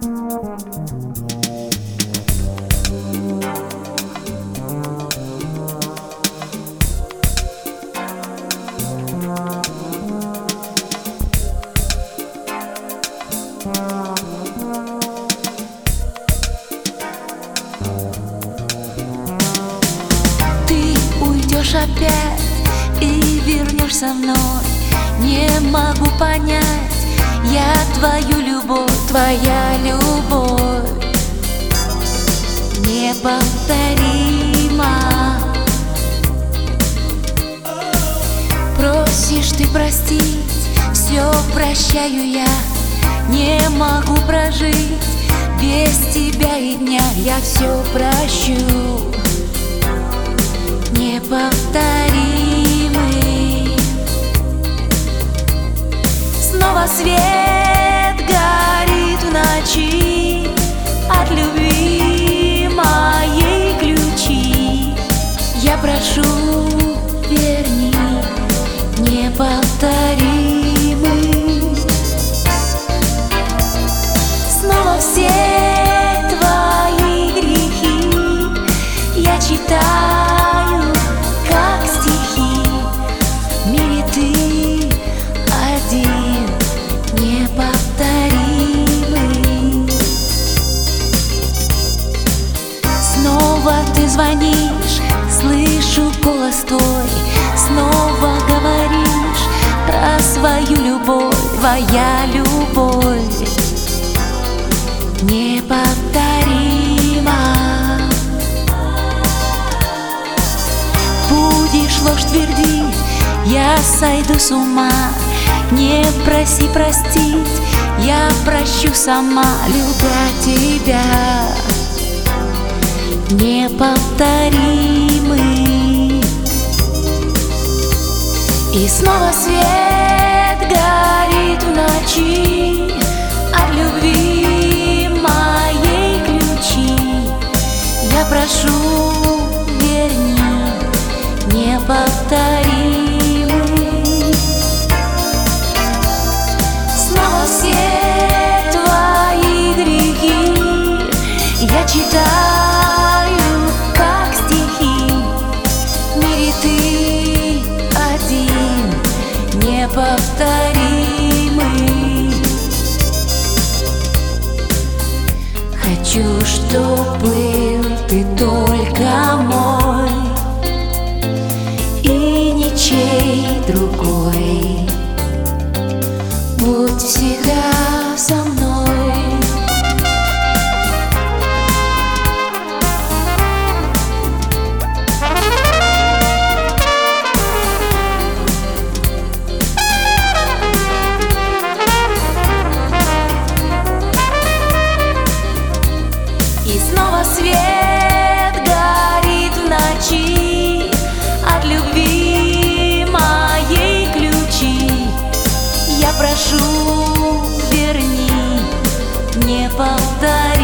Ты уйдешь опять и вернешь со мной. Не могу понять я твою любовь, твоя любовь неповторима. Просишь ты простить, все прощаю я. Не могу прожить без тебя и дня. Я все прощу, неповторимый. Снова свет горит в ночи, от любви моей ключи. Я прошу, верни, неповторимый. Снова все твои грехи я читаю как стихи. В мире ты один, неповторимый. Снова ты звонишь, слышу голос твой. Снова говоришь про свою любовь, твоя любовь неповторима. Будешь ложь твердить, я сойду с ума. Не проси простить, я прощу сама, любя тебя, неповторимый. И снова свет горит в ночи, от любви моей ключи. Я прошу, верни, неповторимый. Снова все твои грехи я читаю как стихи. В мире ты один, неповторимый. Хочу, чтоб был ты только мой и ничей другой. Будь всегда со мной. И снова свет горит в ночи, от любви моей ключи. Я прошу, верни, неповторимый.